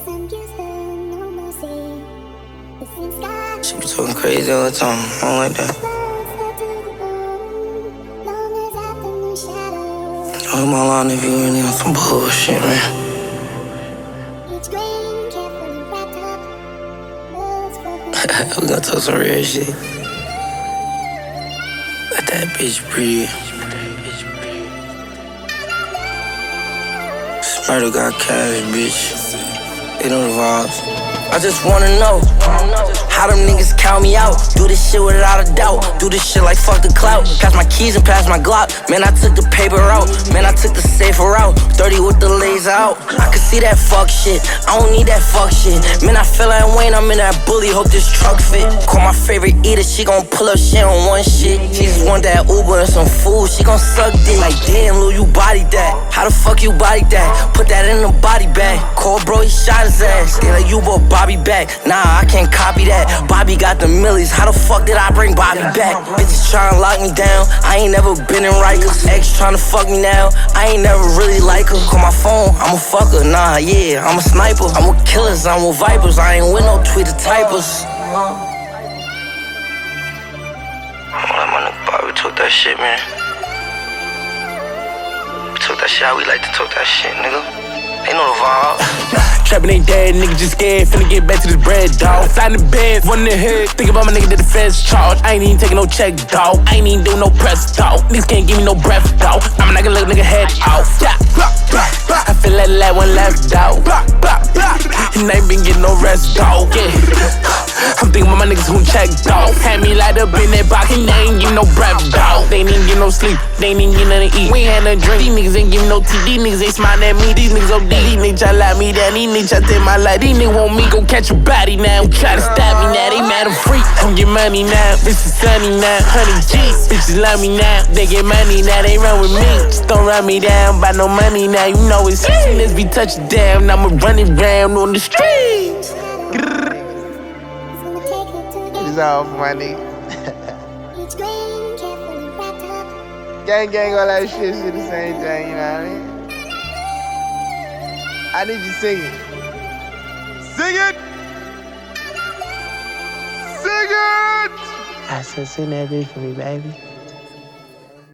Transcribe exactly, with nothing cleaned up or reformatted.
She be talking crazy all the time. I don't like that. Hold my line if you really on some bullshit, man. We gonna talk some real shit. Let that bitch breathe. Murder got cash, bitch. They know the vibes. I just wanna know how them niggas count me out. Do this shit without a doubt. Do this shit like fuck the clout. Pass my keys and pass my Glock. Man, I took the paper out. Man, I took the safer route. thirty with the laser out. I can see that fuck shit. I don't need that fuck shit. Man, I feel like Wayne. I'm in that bully. Hope this truck fit. Call my favorite eater. She gon' pull up shit on one shit. She just want that Uber and some food. She gon' suck dick. Like damn, Lil, you bodied that. How the fuck you bodied that? Put that in the body bag. Call bro, he shot his ass. They like you brought Bobby back. Nah, I can't copy that. Bobby got the millies. How the fuck did I bring Bobby back? Bitches tryna lock me down. I ain't never been in Rikers. Ex tryna fuck me now. I ain't never really like her. Call my phone, I'm a fucker. Nah, yeah, I'm a sniper. I'm with killers, I'm with vipers. I ain't with no Twitter typers. I'm gonna let my nigga Bobby talk that shit, man. We talk that shit how we like to talk that shit, nigga. They know the vibe. Trappin' ain't dead, nigga just scared. Finna get back to this bread, dawg. Fly in the bed, one in the head. Think about my nigga that the feds charge. I ain't even taking no check, dawg. I ain't even doing no press, dawg. Niggas can't give me no breath, dawg. I'm not gonna let a nigga head off. Yeah. I feel like that one left, dawg. And I ain't been getting no rest, dawg. Yeah. I'm thinking about my niggas who check, dawg. Had me light up in that box and they ain't give no breath, dawg. They ain't get no sleep, they ain't even get nothing to eat. We ain't had nothing to drink. These niggas ain't give me no tea. These niggas ain't smiling at me. These niggas O D. These niggas try to lie me down. These niggas try to take my life. These niggas want me go catch a body now. Try to stab me now. They mad I'm free. I'm get money now. Bitch is sunny now. Honey G's. Bitches love me now. They get money now. They run with me. Just don't run me down. Buy no money now. You know it's soon as we touch it down. I'ma run it round on the streets. It's all funny. Gang, gang, all that shit, shit the same thing, you know what I mean? I need you to sing it. Sing it! Sing it! I said, sing that bitch for me, baby.